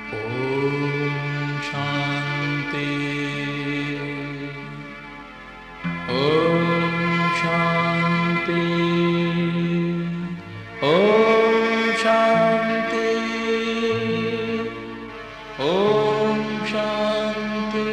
ಓಂ ಶಾಂತಿ. ಓಂ ಶಾಂತಿ. ಓಂ ಶಾಂತಿ. ಓಂ ಶಾಂತಿ.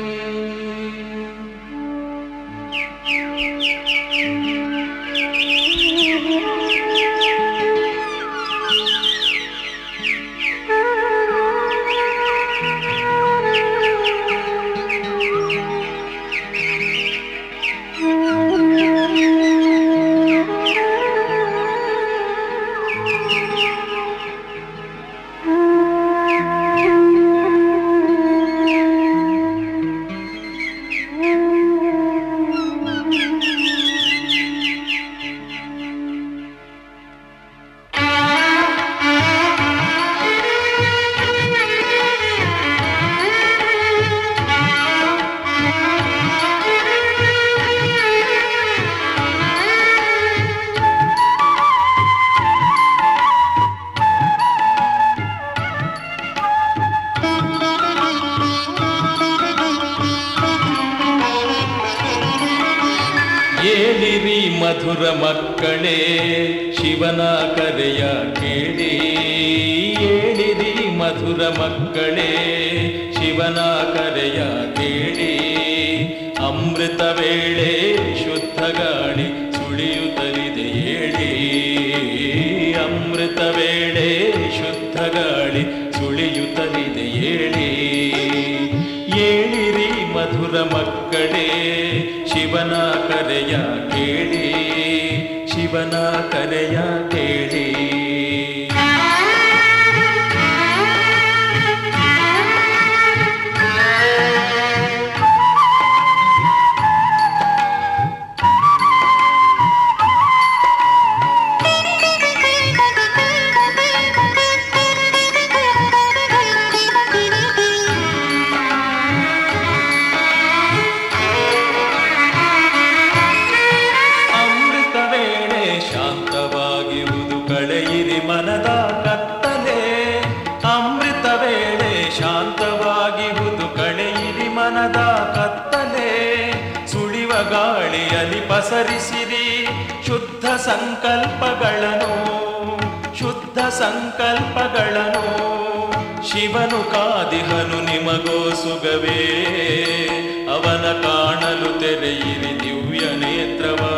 ಏಳಿರಿ ಮಧುರ ಮಕ್ಕಳೇ ಶಿವನ ಕರೆಯ ಕೇಳಿ. ಏಳಿರಿ ಮಧುರ ಮಕ್ಕಳೇ ಶಿವನ ಕರೆಯ ಕೇಳಿ. ಅಮೃತ ವೇಳೆ ಶುದ್ಧ ಗಾಳಿ ಸುಳಿಯುತ್ತಲಿದೆ ಏಳಿ. ಅಮೃತ ವೇಳೆ ಶುದ್ಧ ಗಾಳಿ ಸುಳಿಯುತ್ತಲಿದೆ ಏಳಿ. ಏಳಿರಿ ಮಧುರ ಮಕ್ಕಳೇ ಶಿವನ ಕರೆಯ ಕೇಳಿ. ಶಿವನ ಕರೆಯ ಕೇಳಿ. ಕಳೆಯಿರಿ ಮನದ ಕತ್ತಲೆ. ಅಮೃತ ವೇಳೆ ಶಾಂತವಾಗಿಹುದು ಕಳೆಯಿರಿ ಮನದ ಕತ್ತಲೆ. ಸುಳಿವ ಗಾಳಿಯಲ್ಲಿ ಪಸರಿಸಿರಿ ಶುದ್ಧ ಸಂಕಲ್ಪಗಳನ್ನು. ಶುದ್ಧ ಸಂಕಲ್ಪಗಳನ್ನು ಶಿವನು ಕಾದಿಹನು ನಿಮಗೋ ಸುಗವೇ. ಅವನ ಕಾಣಲು ತೆರೆಯಿರಿ ದಿವ್ಯ ನೇತ್ರವಾ.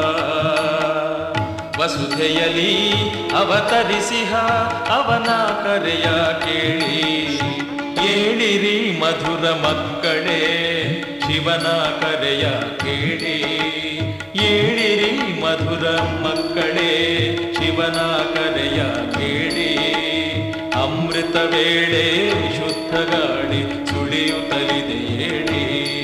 ವಸುಧೆಯಲಿ ಅವತರಿಸಿಹ ಅವನ ಕರೆಯ ಕೇಳಿ. ಏಳಿರಿ ಮಧುರ ಮಕ್ಕಳೇ ಶಿವನ ಕರೆಯ ಕೇಳಿ. ಏಳಿರಿ ಮಧುರ ಮಕ್ಕಳೇ ಶಿವನ ಕರೆಯ ಕೇಳಿ. ಅಮೃತ ವೇಳೆ ಶುದ್ಧ ಗಾಳಿ ಸುಳಿಯುತ್ತಲಿದೆ ಏಳಿ.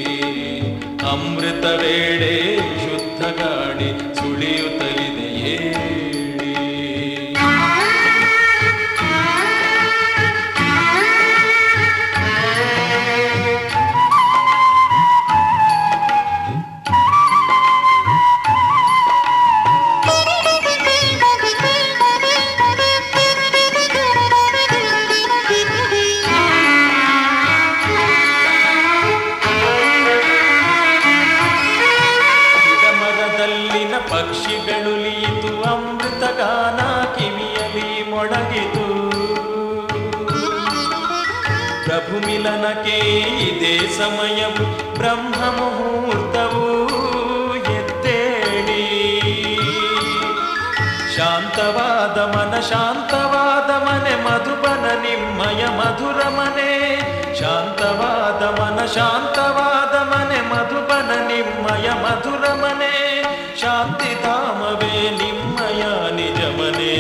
ಅಮೃತ ವೇಳೆ ಶುದ್ಧ ಗಾಳಿ ಸುಳಿಯುತ್ತಲಿದೆ ಏಳಿ. ಪಕ್ಷಿಗಳು ಲೀತು ಅಮೃತ ಗಾನ ಕಿವಿಯಲಿ ಮೊಳಗಿತು. ಪ್ರಭು ಮಿಲನಕ್ಕೆ ಇದೇ ಸಮಯವು ಬ್ರಹ್ಮ ಮುಹೂರ್ತವು. ಎದ್ದೇಳಿ ಶಾಂತವಾದ ಮನ ಶಾಂತವಾದ ಮನೆ ಮಧುಬನ ನಿಮ್ಮಯ ಮಧುರ ಮನೆ. ಶಾಂತವಾದ ಮನ ಶಾಂತವಾದ ಮನೆ ಮಧುಬನ ನಿಮ್ಮಯ ಮಧುರ ಮನೆ. ಶಾಂತಿಧಾಮವೇ ನಿಮ್ಮಯ ನಿಜ ಮನೆ.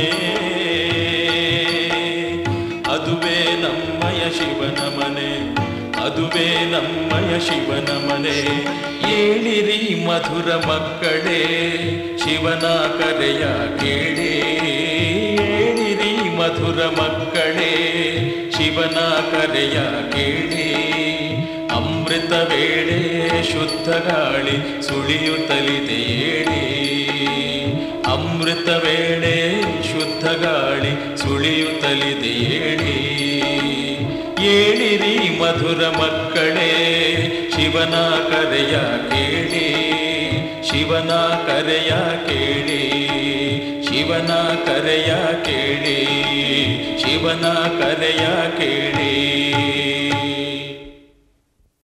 ಅದುವೇ ನಮ್ಮಯ ಶಿವನ ಮನೆ. ಅದುವೇ ನಮ್ಮಯ ಶಿವನ ಮನೆ. ಏಳಿರಿ ಮಧುರ ಮಕ್ಕಳೇ ಶಿವನ ಕರೆಯ ಕೇಳಿ. ಏಳಿರಿ ಮಧುರ ಮಕ್ಕಳೇ ಶಿವನ ಕರೆಯ ಕೇಳಿ. ಅಮೃತ ವೇಳೆ ಶುದ್ಧ ಗಾಳಿ ಸುಳಿಯುತ್ತಲಿದೆ ಏಳಿ. ಅಮೃತ ವೇಳೆ ಶುದ್ಧ ಗಾಳಿ ಸುಳಿಯುತ್ತಲಿದೆ ಏಳಿ. ಏಳಿರಿ ಮಧುರ ಮಕ್ಕಳೇ, ಶಿವನ ಕರೆಯ ಕೇಳಿ, ಶಿವನ ಕರೆಯ ಕೇಳಿ, ಶಿವನ ಕರೆಯ ಕೇಳಿ, ಶಿವನ ಕರೆಯ ಕೇಳಿ.